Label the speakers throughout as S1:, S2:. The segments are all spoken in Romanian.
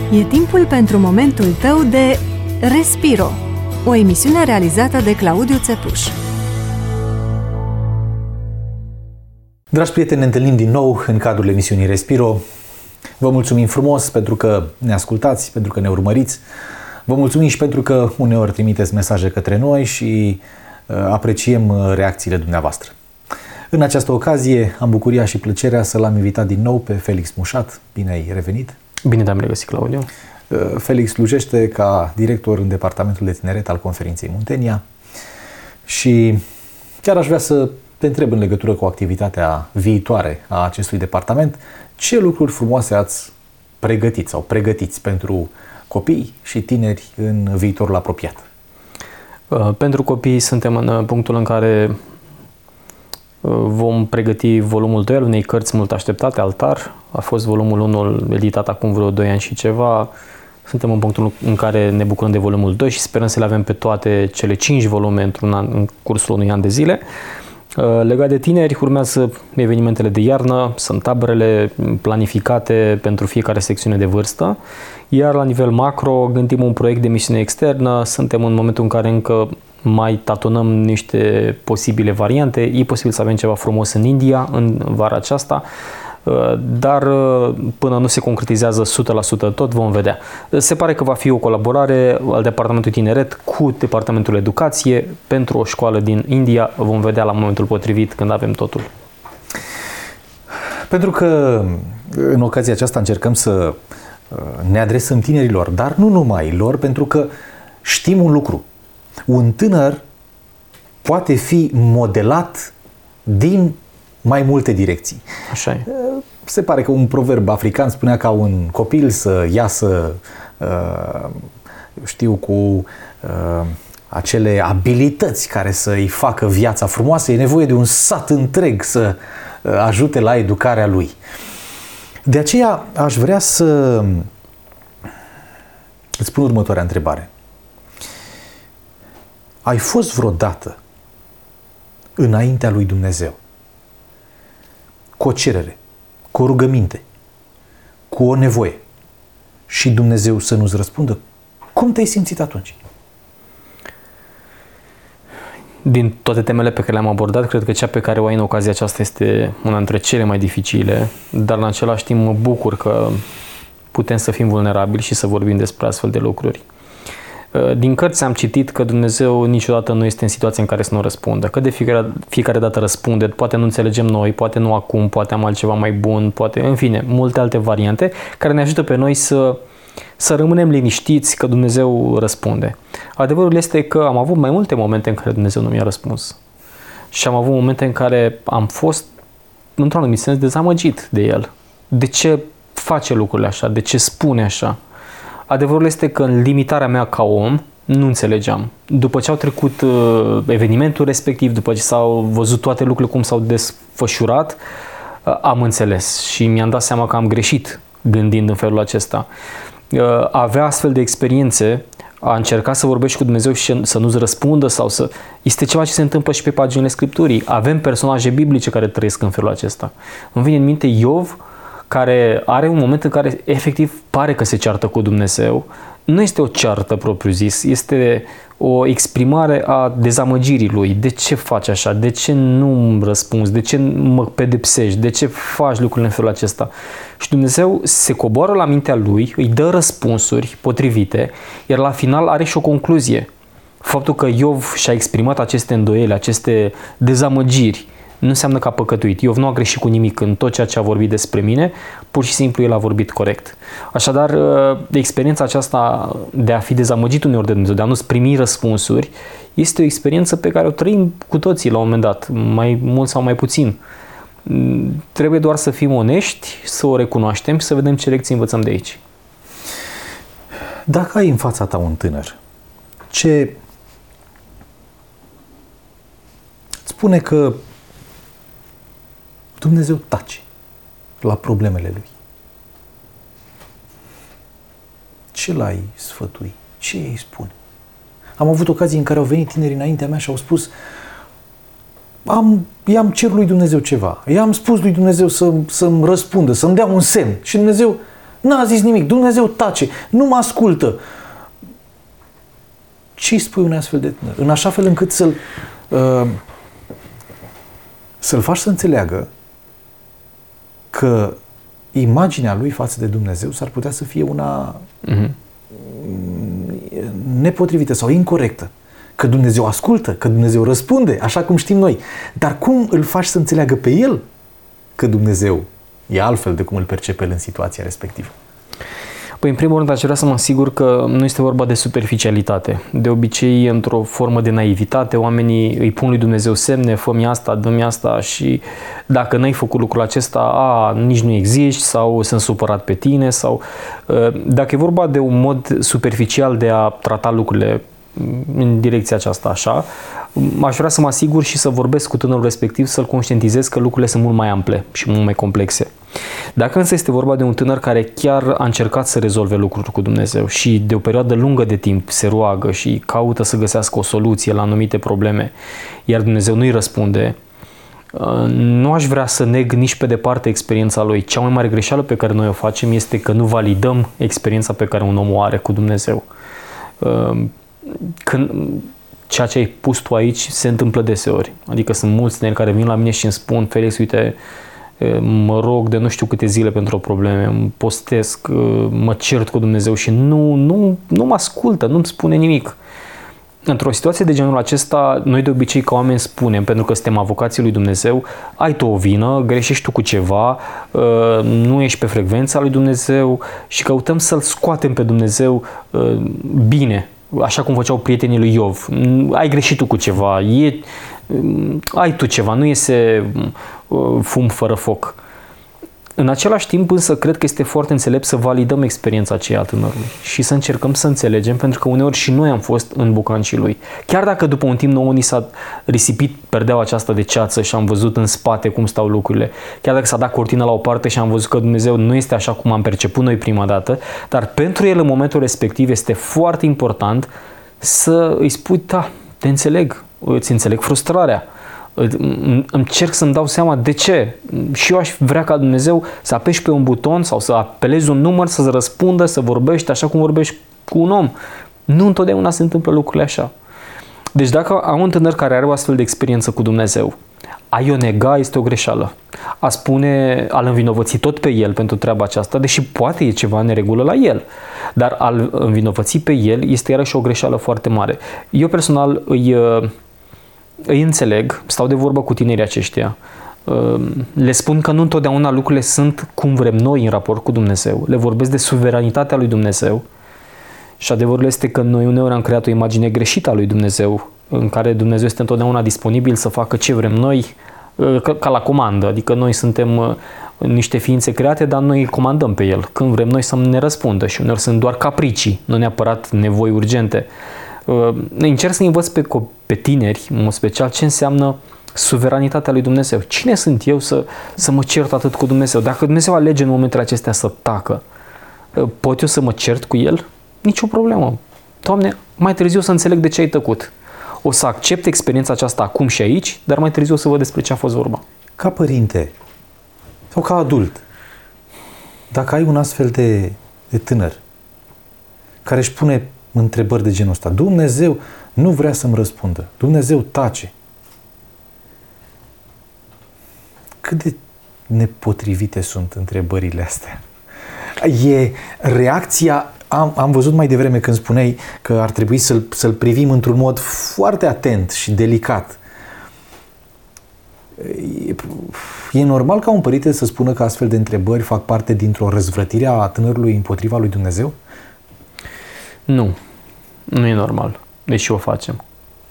S1: E timpul pentru momentul tău de Respiro, o emisiune realizată de Claudiu Țepuș.
S2: Dragi prieteni, ne întâlnim din nou în cadrul emisiunii Respiro. Vă mulțumim frumos pentru că ne ascultați, pentru că ne urmăriți. Vă mulțumim și pentru că uneori trimiteți mesaje către noi și apreciem reacțiile dumneavoastră. În această ocazie am bucuria și plăcerea să l-am invitat din nou pe Felix Mușat. Bine ai revenit!
S3: Bine te-am regăsit, Claudiu!
S2: Felix slujește ca director în Departamentul de Tineret al Conferinței Muntenia și chiar aș vrea să te întreb în legătură cu activitatea viitoare a acestui departament, ce lucruri frumoase ați pregătit sau pregătiți pentru copii și tineri în viitorul apropiat?
S3: Pentru copii suntem în punctul în care vom pregăti volumul 2 al unei cărți mult așteptate, Altar. A fost volumul 1 editat acum vreo 2 ani și ceva. Suntem în punctul în care ne bucurăm de volumul 2 și sperăm să le avem pe toate cele 5 volume în cursul unui an de zile. Legat de tineri, urmează evenimentele de iarnă, sunt taberele planificate pentru fiecare secțiune de vârstă, iar la nivel macro gândim un proiect de misiune externă, suntem în momentul în care încă mai tatonăm niște posibile variante, e posibil să avem ceva frumos în India în vara aceasta, dar până nu se concretizează 100% tot, vom vedea. Se pare că va fi o colaborare al Departamentului Tineret cu Departamentul Educație pentru o școală din India. Vom vedea la momentul potrivit când avem totul.
S2: Pentru că în ocazia aceasta încercăm să ne adresăm tinerilor, dar nu numai lor, pentru că știm un lucru. Un tânăr poate fi modelat din mai multe direcții.
S3: Așa e.
S2: Se pare că un proverb african spunea ca un copil să iasă, cu acele abilități care să-i facă viața frumoasă, e nevoie de un sat întreg să ajute la educarea lui. De aceea aș vrea să îți pun următoarea întrebare. Ai fost vreodată înaintea lui Dumnezeu cu o cerere, cu o rugăminte, cu o nevoie și Dumnezeu să nu-ți răspundă? Cum te-ai simțit atunci?
S3: Din toate temele pe care le-am abordat, cred că cea pe care o ai în ocazia aceasta este una dintre cele mai dificile, dar în același timp mă bucur că putem să fim vulnerabili și să vorbim despre astfel de lucruri. Din cărți am citit că Dumnezeu niciodată nu este în situația în care să nu răspundă, că de fiecare dată răspunde, poate nu înțelegem noi, poate nu acum, poate am altceva mai bun, poate, în fine, multe alte variante care ne ajută pe noi să rămânem liniștiți că Dumnezeu răspunde. Adevărul este că am avut mai multe momente în care Dumnezeu nu mi-a răspuns și am avut momente în care am fost, într-un anumit sens, dezamăgit de El. De ce face lucrurile așa? De ce spune așa? Adevărul este că în limitarea mea ca om nu înțelegeam. După ce au trecut evenimentul respectiv, după ce s-au văzut toate lucrurile cum s-au desfășurat, am înțeles și mi-am dat seama că am greșit gândind în felul acesta. A avea astfel de experiențe, a încerca să vorbești cu Dumnezeu și să nu-ți răspundă este ceva ce se întâmplă și pe paginile Scripturii. Avem personaje biblice care trăiesc în felul acesta. Îmi vine în minte Iov, care are un moment în care efectiv pare că se ceartă cu Dumnezeu. Nu este o ceartă propriu-zis, este o exprimare a dezamăgirii lui. De ce faci așa? De ce nu îmi răspunzi? De ce mă pedepsești? De ce faci lucrurile în felul acesta? Și Dumnezeu se coboară la mintea lui, îi dă răspunsuri potrivite, iar la final are și o concluzie. Faptul că Iov și-a exprimat aceste îndoieli, aceste dezamăgiri, nu înseamnă că a păcătuit. Iov nu a greșit cu nimic în tot ceea ce a vorbit despre mine, pur și simplu el a vorbit corect. Așadar, experiența aceasta de a fi dezamăgit uneori de Dumnezeu, de a nu-ți primi răspunsuri, este o experiență pe care o trăim cu toții la un moment dat, mai mult sau mai puțin. Trebuie doar să fim onești, să o recunoaștem și să vedem ce lecții învățăm de aici.
S2: Dacă ai în fața ta un tânăr, ce spune că Dumnezeu tace la problemele lui, ce l-ai sfătui? Ce îi spune? Am avut ocazii în care au venit tineri înaintea mea și au spus: i-am cerut lui Dumnezeu ceva, i-am spus lui Dumnezeu să-mi răspundă, să-mi dea un semn. Și Dumnezeu N-a zis nimic, Dumnezeu tace, nu mă ascultă. Ce îi spui unui astfel de tânăr? În așa fel încât să-l faci să înțeleagă că imaginea lui față de Dumnezeu s-ar putea să fie una nepotrivită sau incorectă. Că Dumnezeu ascultă, că Dumnezeu răspunde, așa cum știm noi. Dar cum îl faci să înțeleagă pe el că Dumnezeu e altfel de cum îl percepe el în situația respectivă?
S3: Păi, în primul rând, aș vrea să mă asigur că nu este vorba de superficialitate. De obicei, într-o formă de naivitate, oamenii îi pun lui Dumnezeu semne, fă-mi asta, dă-mi asta și dacă n-ai făcut lucrul acesta, nici nu existi sau sunt supărat pe tine sau... Dacă e vorba de un mod superficial de a trata lucrurile în direcția aceasta așa, aș vrea să mă asigur și să vorbesc cu tânărul respectiv, să-l conștientizez că lucrurile sunt mult mai ample și mult mai complexe. Dacă însă este vorba de un tânăr care chiar a încercat să rezolve lucruri cu Dumnezeu și de o perioadă lungă de timp se roagă și caută să găsească o soluție la anumite probleme, iar Dumnezeu nu-i răspunde, nu aș vrea să neg nici pe departe experiența lui. Cea mai mare greșeală pe care noi o facem este că nu validăm experiența pe care un om o are cu Dumnezeu. Când ceea ce ai pus tu aici se întâmplă deseori. Adică sunt mulți tineri care vin la mine și îmi spun: Felix, uite, mă rog de nu știu câte zile pentru o probleme, îmi postesc, mă cert cu Dumnezeu și nu mă ascultă, nu-mi spune nimic. Într-o situație de genul acesta, noi de obicei ca oameni spunem, pentru că suntem avocații lui Dumnezeu, ai tu o vină, greșești tu cu ceva, nu ești pe frecvența lui Dumnezeu și căutăm să-L scoatem pe Dumnezeu bine, așa cum făceau prietenii lui Iov. Ai greșit tu cu ceva, ai tu ceva, nu iese fum fără foc. În același timp însă cred că este foarte înțelept să validăm experiența aceea a tânărului și să încercăm să înțelegem, pentru că uneori și noi am fost în bucancii lui. Chiar dacă după un timp nouă ni s-a risipit perdeaua aceasta de ceață și am văzut în spate cum stau lucrurile, chiar dacă s-a dat cortina la o parte și am văzut că Dumnezeu nu este așa cum am perceput noi prima dată, dar pentru el în momentul respectiv este foarte important să îi spui: da, te înțeleg, îți înțeleg frustrarea. Încerc să-mi dau seama de ce. Și eu aș vrea ca Dumnezeu să apeși pe un buton sau să apelezi un număr, să-ți răspundă, să vorbești așa cum vorbești cu un om. Nu întotdeauna se întâmplă lucrurile așa. Deci dacă am un tânăr care are o astfel de experiență cu Dumnezeu, a-i o nega este o greșeală. A spune, a-l învinovăți tot pe el pentru treaba aceasta, deși poate e ceva în neregulă la el. Dar a-l învinovăți pe el este iarăși o greșeală foarte mare. Eu personal îi înțeleg, stau de vorbă cu tinerii aceștia, le spun că nu întotdeauna lucrurile sunt cum vrem noi în raport cu Dumnezeu. Le vorbesc de suveranitatea lui Dumnezeu și adevărul este că noi uneori am creat o imagine greșită a lui Dumnezeu, în care Dumnezeu este întotdeauna disponibil să facă ce vrem noi, ca la comandă. Adică noi suntem niște ființe create, dar noi îl comandăm pe El când vrem noi să ne răspundă și uneori sunt doar capricii, nu neapărat nevoi urgente. Încerc să învăț pe tineri, în mod special, ce înseamnă suveranitatea lui Dumnezeu. Cine sunt eu să mă cert atât cu Dumnezeu? Dacă Dumnezeu alege în momentele acestea să tacă, pot eu să mă cert cu El? Nici o problemă. Doamne, mai târziu să înțeleg de ce ai tăcut. O să accept experiența aceasta acum și aici, dar mai târziu o să văd despre ce a fost vorba.
S2: Ca părinte sau ca adult, dacă ai un astfel de tânăr care își pune întrebări de genul ăsta: Dumnezeu nu vrea să-mi răspundă, Dumnezeu tace. Cât de nepotrivite sunt întrebările astea? E reacția, am văzut mai devreme când spuneai că ar trebui să-l privim într-un mod foarte atent și delicat. E normal ca un părinte să spună că astfel de întrebări fac parte dintr-o răzvrătire a tânărului împotriva lui Dumnezeu? Nu e normal, deși o facem.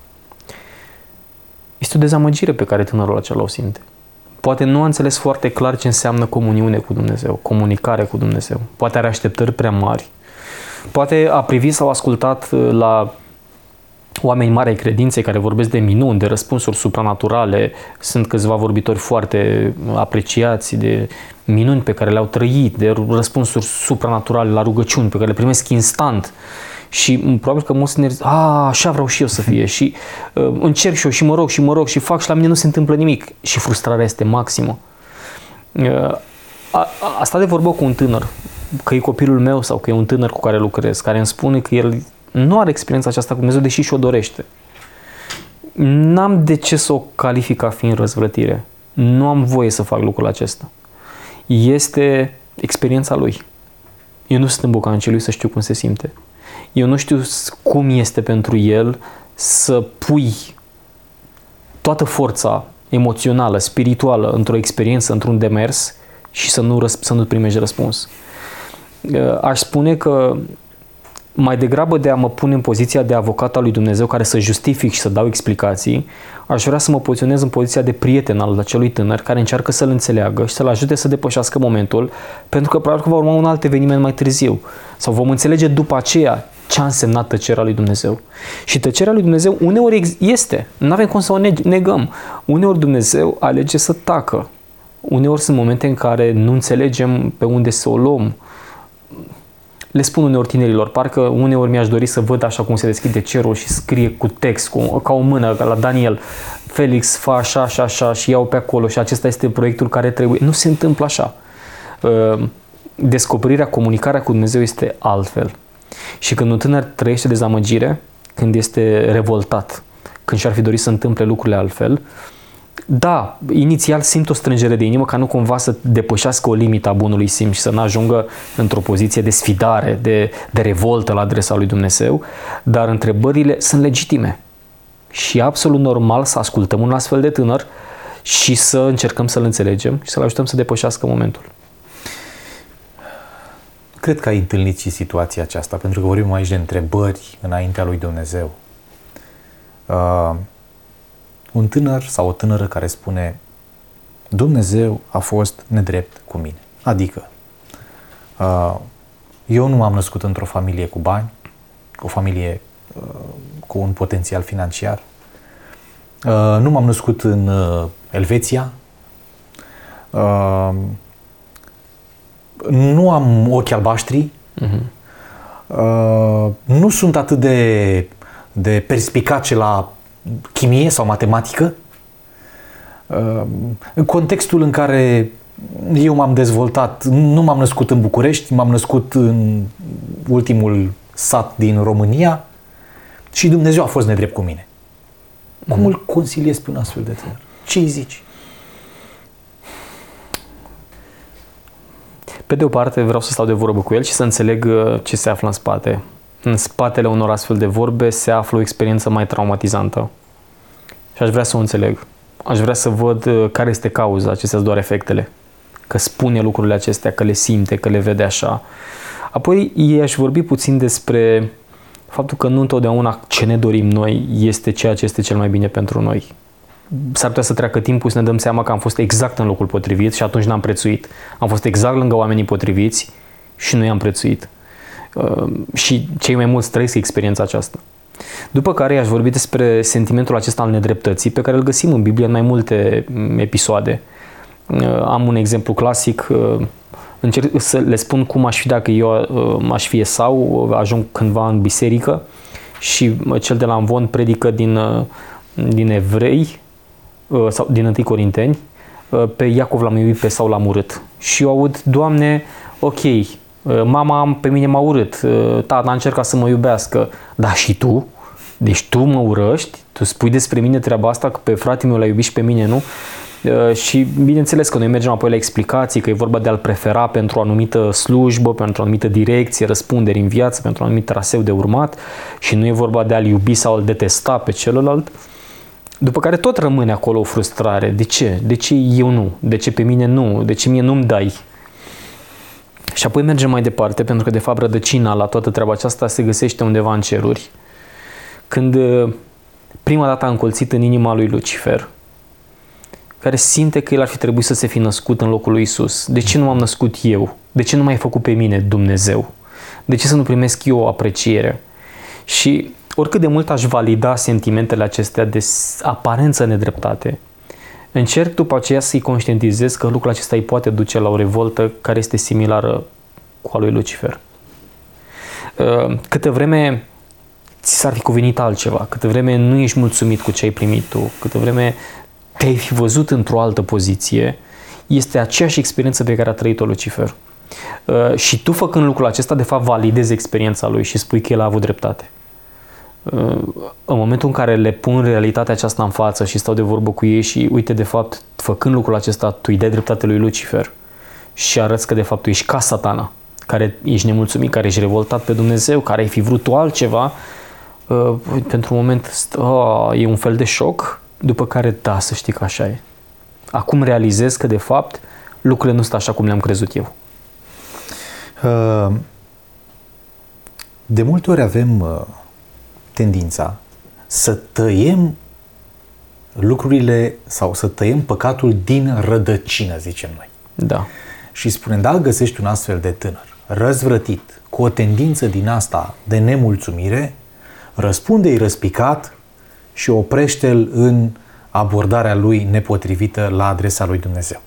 S2: Este o dezamăgire pe care tânărul acela o simte. Poate nu a înțeles foarte clar ce înseamnă comuniune cu Dumnezeu, comunicare cu Dumnezeu. Poate are așteptări prea mari. Poate a privit sau ascultat la oameni mari ai credinței care vorbesc de minuni, de răspunsuri supranaturale. Sunt câțiva vorbitori foarte apreciați de minuni pe care le-au trăit, de răspunsuri supranaturale la rugăciuni pe care le primesc instant. Și probabil că mulți tineri zic: așa vreau și eu să fie și încerc și eu și mă rog și fac și la mine nu se întâmplă nimic. Și frustrarea este maximă. Asta de vorbă cu un tânăr
S3: că e copilul meu sau că e un tânăr cu care lucrez, care îmi spune că el nu are experiența aceasta cu Dumnezeu, deși și-o dorește, n-am de ce să o calific ca fiind răzvrătire. Nu am voie să fac lucrul acesta. Este experiența lui. Eu nu sunt în bocancii lui să știu cum se simte. Eu nu știu cum este pentru el să pui toată forța emoțională, spirituală într-o experiență, într-un demers și să nu primești răspuns. Aș spune că mai degrabă de a mă pune în poziția de avocat al lui Dumnezeu care să justific și să dau explicații, aș vrea să mă poziționez în poziția de prieten al acelui tânăr care încearcă să-l înțeleagă și să-l ajute să depășească momentul, pentru că probabil că va urma un alt eveniment mai târziu. Sau vom înțelege după aceea ce a însemnat tăcerea lui Dumnezeu. Și tăcerea lui Dumnezeu uneori este, nu avem cum să o negăm. Uneori Dumnezeu alege să tacă. Uneori sunt momente în care nu înțelegem pe unde să o luăm. Le spun uneori tinerilor, parcă uneori mi-aș dori să văd așa cum se deschide cerul și scrie cu text, ca o mână, ca la Daniel, Felix, fă așa și așa și iau pe acolo și acesta este proiectul care trebuie. Nu se întâmplă așa. Descoperirea, comunicarea cu Dumnezeu este altfel. Și când un tânăr trăiește dezamăgire, când este revoltat, când și-ar fi dorit să întâmple lucrurile altfel, da, inițial simt o strângere de inimă ca nu cumva să depășească o limită a bunului simț și să nu ajungă într-o poziție de sfidare, de revoltă la adresa lui Dumnezeu, dar întrebările sunt legitime și e absolut normal să ascultăm un astfel de tânăr și să încercăm să-l înțelegem și să-l ajutăm să depășească momentul.
S2: Cred că ai întâlnit și situația aceasta, pentru că vorbim aici de întrebări înaintea lui Dumnezeu. Un tânăr sau o tânără care spune: Dumnezeu a fost nedrept cu mine. Adică, eu nu m-am născut într-o familie cu bani, o familie cu un potențial financiar, nu m-am născut în Elveția, nu am ochi albaștri, nu sunt atât de perspicace la chimie sau matematică. În contextul în care eu m-am dezvoltat, nu m-am născut în București, m-am născut în ultimul sat din România și Dumnezeu a fost nedrept cu mine. Cum îl consiliezi pe un astfel de tânăr? Ce îi zici?
S3: Pe de o parte vreau să stau de vorbă cu el și să înțeleg ce se află în spate. În spatele unor astfel de vorbe se află o experiență mai traumatizantă. Și aș vrea să o înțeleg. Aș vrea să văd care este cauza, acestea sunt doar efectele. Că spune lucrurile acestea, că le simte, că le vede așa. Apoi i-aș vorbi puțin despre faptul că nu întotdeauna ce ne dorim noi este ceea ce este cel mai bine pentru noi. S-ar putea să treacă timpul să ne dăm seama că am fost exact în locul potrivit și atunci n-am prețuit. Am fost exact lângă oamenii potriviți și nu i-am prețuit. Și cei mai mulți trăiesc experiența aceasta. După care i-aș vorbi despre sentimentul acesta al nedreptății pe care îl găsim în Biblie în mai multe episoade. Am un exemplu clasic, încerc să le spun cum aș fi dacă eu aș fi Esau, ajung cândva în biserică și cel de la Amvon predică din Evrei sau din 1 Corinteni, pe Iacov l-am iubit, pe Esau l-am urât. Și eu aud: Doamne, ok, mama pe mine m-a urât, tata a încercat să mă iubească, dar și tu? Deci tu mă urăști? Tu spui despre mine treaba asta, că pe fratele meu l-a iubit și pe mine nu? Și bineînțeles că noi mergem apoi la explicații, că e vorba de a-l prefera pentru o anumită slujbă, pentru o anumită direcție, răspunderi în viață, pentru un anumit traseu de urmat și nu e vorba de a-l iubi sau a-l detesta pe celălalt. După care tot rămâne acolo o frustrare. De ce? De ce eu nu? De ce pe mine nu? De ce mie nu-mi dai? Și apoi mergem mai departe, pentru că de fapt rădăcina la toată treaba aceasta se găsește undeva în ceruri. Când prima dată a încolțit în inima lui Lucifer, care simte că el ar fi trebuit să se fi născut în locul lui Isus. De ce nu m-am născut eu? De ce nu m-ai făcut pe mine, Dumnezeu? De ce să nu primesc eu o apreciere? Și oricât de mult aș valida sentimentele acestea de aparență nedreptate, încerc după aceea să-i conștientizez că lucrul acesta îi poate duce la o revoltă care este similară cu a lui Lucifer. Câtă vreme ți s-ar fi cuvenit altceva, câtă vreme nu ești mulțumit cu ce ai primit tu, câtă vreme te-ai fi văzut într-o altă poziție, este aceeași experiență pe care a trăit-o Lucifer. Și tu făcând lucrul acesta, de fapt, validezi experiența lui și spui că el a avut dreptate. În momentul în care le pun realitatea aceasta în față și stau de vorbă cu ei și uite, de fapt, făcând lucrul acesta, tu îi dai dreptate lui Lucifer și arăți că de fapt tu ești ca Satana, care ești nemulțumit, care ești revoltat pe Dumnezeu, care ai fi vrut tu altceva, pentru un moment e un fel de șoc, după care da, să știi că așa e. Acum realizez că de fapt lucrurile nu stau așa cum le-am crezut eu.
S2: De multe ori avem tendința să tăiem lucrurile sau să tăiem păcatul din rădăcină, zicem noi.
S3: Da.
S2: Și spunem, dacă găsești un astfel de tânăr răzvrătit, cu o tendință din asta de nemulțumire, răspunde-i răspicat și oprește-l în abordarea lui nepotrivită la adresa lui Dumnezeu.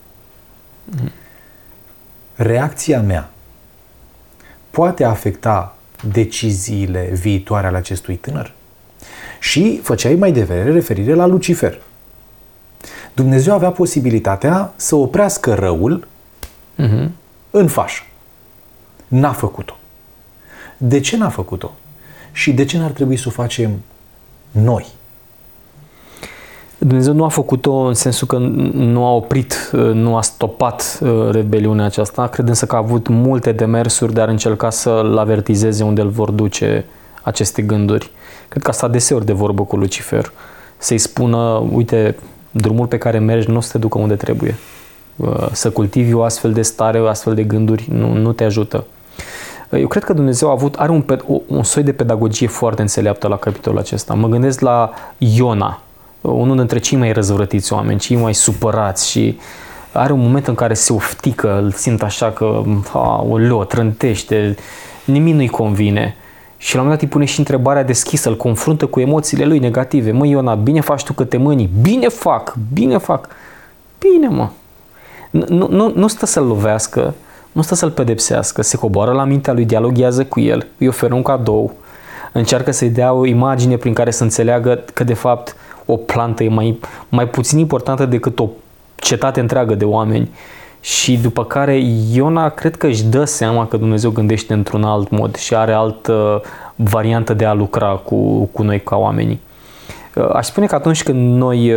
S2: Reacția mea poate afecta deciziile viitoare ale acestui tânăr? Și făceai mai devreme referire la Lucifer. Dumnezeu avea posibilitatea să oprească răul în fașă. N-a făcut-o. De ce n-a făcut-o? Și de ce n-ar trebui să o facem noi?
S3: Dumnezeu nu a făcut-o în sensul că nu a oprit, nu a stopat rebeliunea aceasta. Cred însă că a avut multe demersuri de a încerca să-l avertizeze unde îl vor duce aceste gânduri. Cred că a stat deseori de vorbă cu Lucifer. Să-i spună, uite, drumul pe care mergi nu o să te ducă unde trebuie. Să cultivi o astfel de stare, o astfel de gânduri nu te ajută. Eu cred că Dumnezeu are un soi de pedagogie foarte înțeleaptă la capitolul acesta. Mă gândesc la Iona, unul dintre cei mai răzvrătiți oameni, cei mai supărați, și are un moment în care se oftică, îl simt așa că o trântește, nimic nu-i convine. Și la un moment dat îi pune și întrebarea deschisă, îl confruntă cu emoțiile lui negative. Măi, Iona, bine faci tu că te mâni? Bine fac. Bine, mă. Nu stă să-l lovească, nu stă să-l pedepsească, se coboară la mintea lui, dialoghează cu el, îi oferă un cadou, încearcă să-i dea o imagine prin care să înțeleagă că de fapt o plantă e mai puțin importantă decât o cetate întreagă de oameni. Și după care Iona cred că își dă seama că Dumnezeu gândește într-un alt mod și are altă variantă de a lucra cu noi ca oamenii. Aș spune că atunci când noi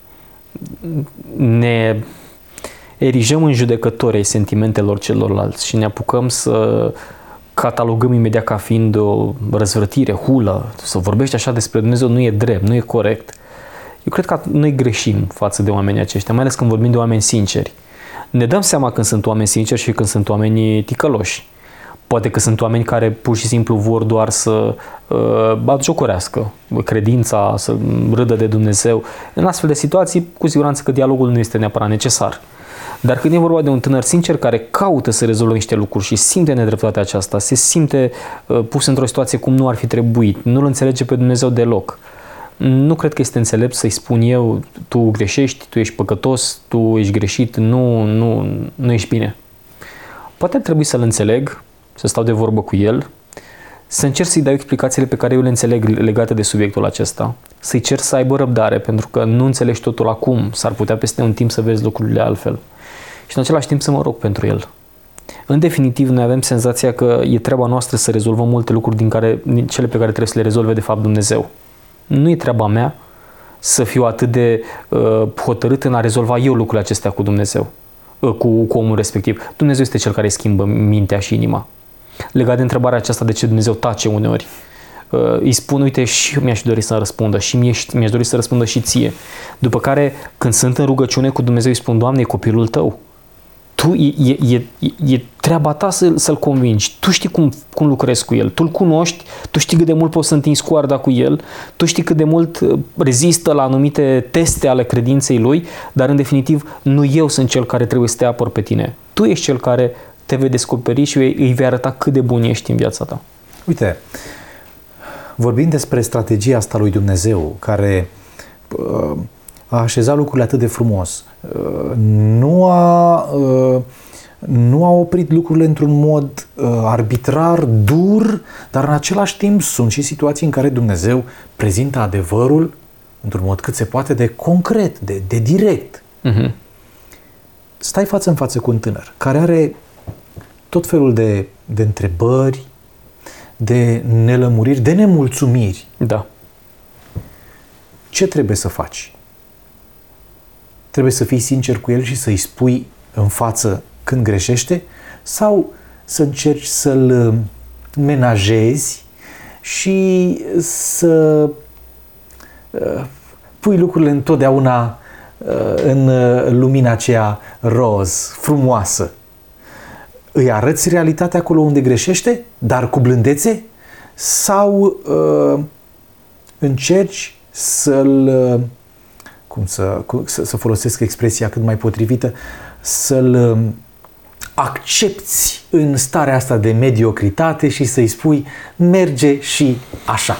S3: ne erijăm în judecători ai sentimentelor celorlalți și ne apucăm să catalogăm imediat ca fiind o răzvrătire, hulă, să vorbești așa despre Dumnezeu nu e drept, nu e corect. Eu cred că noi greșim față de oamenii aceștia, mai ales când vorbim de oameni sinceri. Ne dăm seama când sunt oameni sinceri și când sunt oameni ticăloși. Poate că sunt oameni care pur și simplu vor doar să batjocorească credința, să râdă de Dumnezeu. În astfel de situații, cu siguranță că dialogul nu este neapărat necesar. Dar când e vorba de un tânăr sincer care caută să rezolve niște lucruri și simte nedreptatea aceasta, se simte pus într-o situație cum nu ar fi trebuit, nu-L înțelege pe Dumnezeu deloc, nu cred că este înțelept să-i spun eu, tu greșești, tu ești păcătos, tu ești greșit, nu ești bine. Poate ar trebui să-l înțeleg, să stau de vorbă cu el, să încerc să-i dau explicațiile pe care eu le înțeleg legate de subiectul acesta, să-i cer să aibă răbdare, pentru că nu înțelegi totul acum, s-ar putea peste un timp să vezi lucrurile altfel. Și în același timp să mă rog pentru el. În definitiv, noi avem senzația că e treaba noastră să rezolvăm multe lucruri din cele pe care trebuie să le rezolve de fapt Dumnezeu. Nu e treaba mea să fiu atât de hotărât în a rezolva eu lucrurile acestea cu Dumnezeu, cu omul respectiv. Dumnezeu este cel care schimbă mintea și inima. Legat de întrebarea aceasta de ce Dumnezeu tace uneori, îi spun, uite, și eu mi-aș dori să răspundă și mi-aș dori să răspundă și ție. După care, când sunt în rugăciune cu Dumnezeu, îi spun, Doamne, e copilul tău. Tu, e treaba ta să-l convingi. Tu știi cum lucrezi cu el. Tu îl cunoști, tu știi cât de mult poți să întinzi coarda cu el, tu știi cât de mult rezistă la anumite teste ale credinței lui, dar în definitiv nu eu sunt cel care trebuie să te apăr pe tine. Tu ești cel care te vei descoperi și îi vei arăta cât de bun ești în viața ta.
S2: Uite, vorbim despre strategia asta lui Dumnezeu, care a așezat lucrurile atât de frumos. Nu a oprit lucrurile într-un mod arbitrar, dur, dar în același timp sunt și situații în care Dumnezeu prezintă adevărul într-un mod cât se poate de concret, de direct. Stai față în față cu un tânăr care are tot felul de întrebări, de nelămuriri, de nemulțumiri.
S3: Da.
S2: Ce trebuie să faci? Trebuie să fii sincer cu el și să-i spui în față când greșește sau să încerci să-l menajezi și să pui lucrurile întotdeauna în lumina aceea roz, frumoasă. Îi arăți realitatea acolo unde greșește, dar cu blândețe? Sau încerci să folosesc expresia cât mai potrivită, să-l accepți în starea asta de mediocritate și să-i spui merge și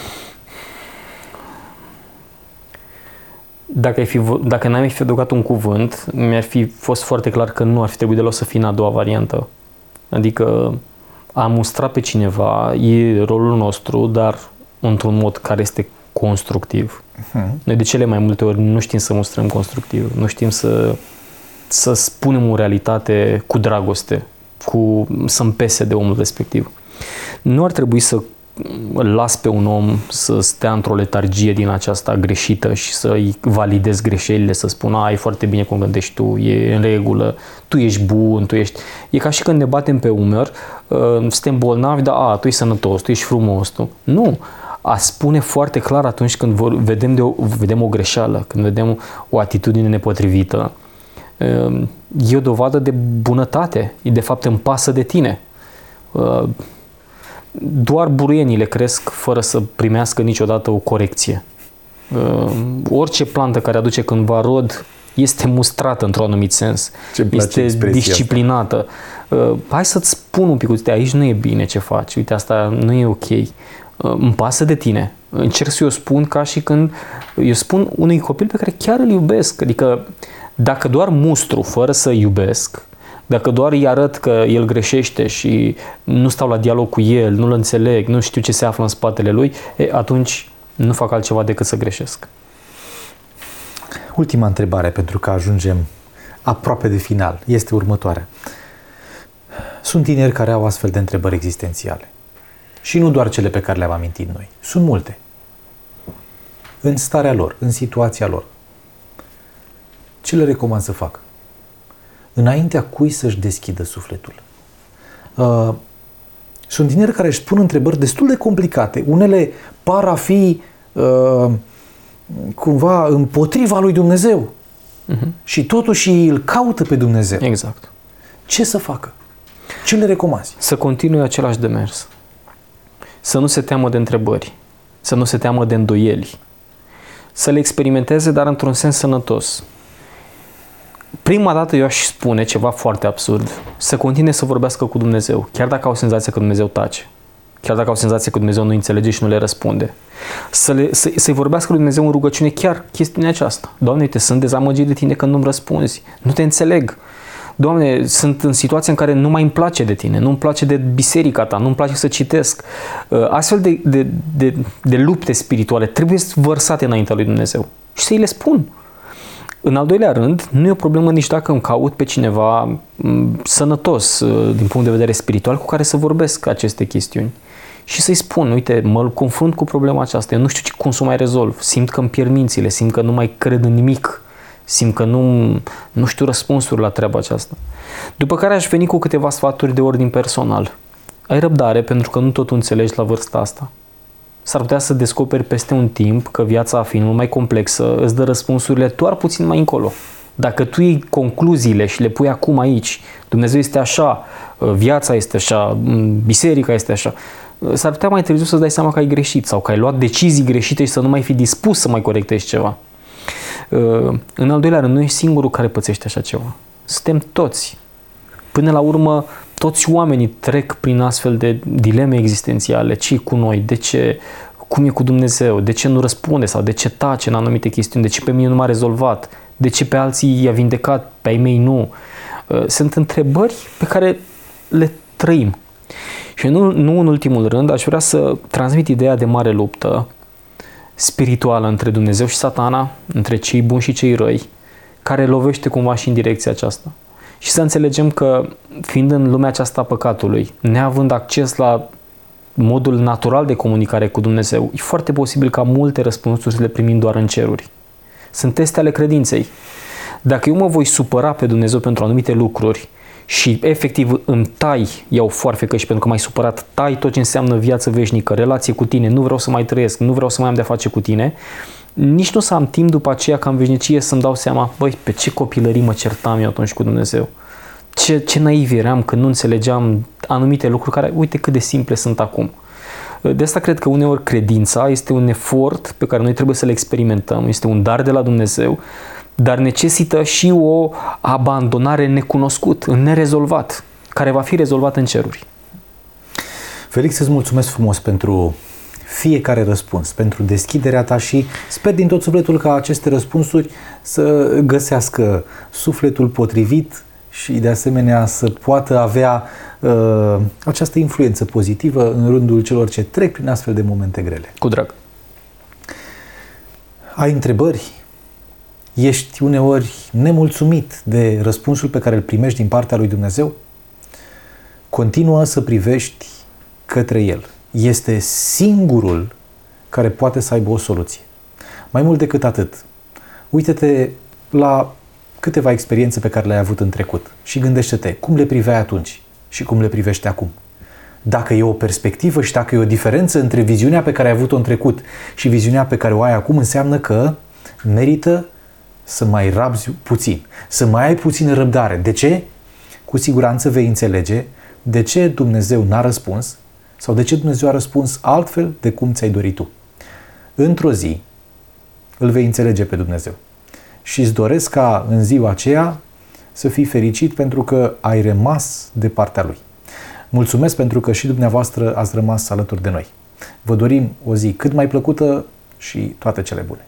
S2: așa.
S3: Dacă n-ai fi adăugat un cuvânt, mi-ar fi fost foarte clar că nu ar fi trebuit deloc să fie în a doua variantă. Adică a mustra pe cineva e rolul nostru, dar într-un mod care este constructiv. Noi de cele mai multe ori nu știm să mustrăm constructiv, nu știm să spunem o realitate cu dragoste, să-mi pese de omul respectiv. Nu ar trebui să las pe un om să stea într-o letargie din aceasta greșită și să-i validez greșelile, să spun, e foarte bine cum gândești tu, e în regulă, tu ești bun, tu ești... E ca și când ne batem pe umăr, suntem bolnavi, dar tu ești sănătos, tu ești frumos, tu... Nu! A spune foarte clar atunci când vedem o greșeală, când vedem o atitudine nepotrivită, e o dovadă de bunătate, de fapt îmi pasă de tine. Doar buruienile cresc fără să primească niciodată o corecție. Orice plantă care aduce cândva rod este mustrată într-un anumit sens. Este disciplinată. Hai să-ți spun un pic, uite, aici nu e bine ce faci, uite, asta nu e ok. Îmi pasă de tine. Încerc să-i o spun ca și când eu spun unui copil pe care chiar îl iubesc. Adică dacă doar mustru fără să iubesc, dacă doar îi arăt că el greșește și nu stau la dialog cu el, nu-l înțeleg, nu știu ce se află în spatele lui, atunci nu fac altceva decât să greșesc.
S2: Ultima întrebare, pentru că ajungem aproape de final, este următoarea. Sunt tineri care au astfel de întrebări existențiale. Și nu doar cele pe care le-am amintit noi. Sunt multe. În starea lor, în situația lor. Ce le recomand să facă? Înaintea cui să-și deschidă sufletul? Sunt tineri care își pun întrebări destul de complicate. Unele par a fi cumva împotriva lui Dumnezeu. Și totuși îl caută pe Dumnezeu.
S3: Exact.
S2: Ce să facă? Ce le recomanzi?
S3: Să continue același demers. Să nu se teamă de întrebări. Să nu se teamă de îndoieli. Să le experimenteze, dar într-un sens sănătos. Prima dată eu aș spune ceva foarte absurd. Să continue să vorbească cu Dumnezeu, chiar dacă au senzația că Dumnezeu tace. Chiar dacă au senzația că Dumnezeu nu înțelege și nu le răspunde. Să-i vorbească lui Dumnezeu în rugăciune chiar chestiunea aceasta. Doamne, uite, sunt dezamăgit de Tine că nu-mi răspunzi. Nu te înțeleg. Doamne, sunt în situația în care nu mai îmi place de Tine, nu îmi place de biserica Ta, nu îmi place să citesc. Astfel de lupte spirituale trebuie vărsate înaintea lui Dumnezeu și să-i le spun. În al doilea rând, nu e o problemă nici dacă îmi caut pe cineva sănătos din punct de vedere spiritual cu care să vorbesc aceste chestiuni. Și să-i spun, uite, mă confrunt cu problema aceasta, eu nu știu cum să o mai rezolv, simt că îmi pierd mințile, simt că nu mai cred în nimic, simt că nu știu răspunsuri la treaba aceasta. După care aș veni cu câteva sfaturi de ordin personal. Ai răbdare, pentru că nu tot înțelegi la vârsta asta. S-ar putea să descoperi peste un timp că viața, fiind mult mai complexă, îți dă răspunsurile doar puțin mai încolo. Dacă tu iei concluziile și le pui acum aici, Dumnezeu este așa, viața este așa, biserica este așa, s-ar putea mai târziu să-ți dai seama că ai greșit sau că ai luat decizii greșite și să nu mai fi dispus să mai corectezi ceva. În al doilea rând, nu ești singurul care pățește așa ceva. Suntem toți. Până la urmă, toți oamenii trec prin astfel de dileme existențiale. Ce-i cu noi? De ce? Cum e cu Dumnezeu? De ce nu răspunde? Sau de ce tace în anumite chestiuni? De ce pe mine nu m-a rezolvat? De ce pe alții i-a vindecat? Pe ai mei nu? Sunt întrebări pe care le trăim. Și nu în ultimul rând, aș vrea să transmit ideea de mare luptă spirituală între Dumnezeu și Satana, între cei buni și cei răi, care lovește cumva și în direcția aceasta. Și să înțelegem că, fiind în lumea aceasta a păcatului, neavând acces la modul natural de comunicare cu Dumnezeu, e foarte posibil ca multe răspunsuri să le primim doar în ceruri. Sunt teste ale credinței. Dacă eu mă voi supăra pe Dumnezeu pentru anumite lucruri și efectiv îmi iau foarfecă și pentru că m-ai supărat, tai tot ce înseamnă viață veșnică, relație cu tine, nu vreau să mai trăiesc, nu vreau să mai am de-a face cu tine, nici nu o să am timp după aceea ca în veșnicie să-mi dau seama, băi, pe ce copilării mă certam eu atunci cu Dumnezeu. Ce naiv eram când nu înțelegeam anumite lucruri care, uite cât de simple sunt acum. De asta cred că uneori credința este un efort pe care noi trebuie să-l experimentăm, este un dar de la Dumnezeu, dar necesită și o abandonare în necunoscut, în nerezolvat, care va fi rezolvat în ceruri.
S2: Felix, îți mulțumesc frumos pentru fiecare răspuns, pentru deschiderea ta și sper din tot sufletul ca aceste răspunsuri să găsească sufletul potrivit și de asemenea să poată avea această influență pozitivă în rândul celor ce trec prin astfel de momente grele.
S3: Cu drag.
S2: Ai întrebări? Ești uneori nemulțumit de răspunsul pe care îl primești din partea lui Dumnezeu? Continuă să privești către El. Este singurul care poate să aibă o soluție. Mai mult decât atât, uite-te la câteva experiențe pe care le-ai avut în trecut și gândește-te cum le priveai atunci și cum le privești acum. Dacă e o perspectivă și dacă e o diferență între viziunea pe care ai avut-o în trecut și viziunea pe care o ai acum, înseamnă că merită să mai rabzi puțin, să mai ai puțină răbdare. De ce? Cu siguranță vei înțelege de ce Dumnezeu n-a răspuns sau de ce Dumnezeu a răspuns altfel de cum ți-ai dorit tu. Într-o zi îl vei înțelege pe Dumnezeu. Și îți doresc ca în ziua aceea să fii fericit pentru că ai rămas de partea Lui. Mulțumesc pentru că și dumneavoastră ați rămas alături de noi. Vă dorim o zi cât mai plăcută și toate cele bune.